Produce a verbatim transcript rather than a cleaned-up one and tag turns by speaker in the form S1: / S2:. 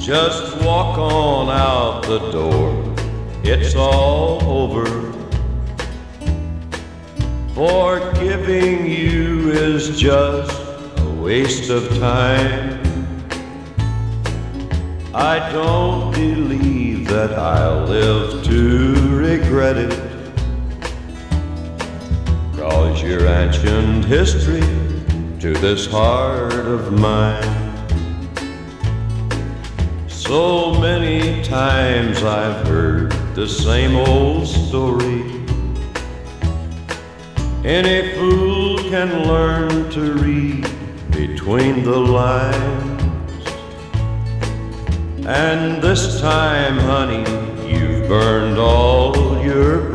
S1: Just walk on out the door, it's all over. Forgiving you is just a waste of time. I don't believe that I'll live to regret it, 'cause you're ancient history to this heart of mine. So many times I've heard the same old story. Any fool can learn to read between the lines. And this time, honey, you've burned all your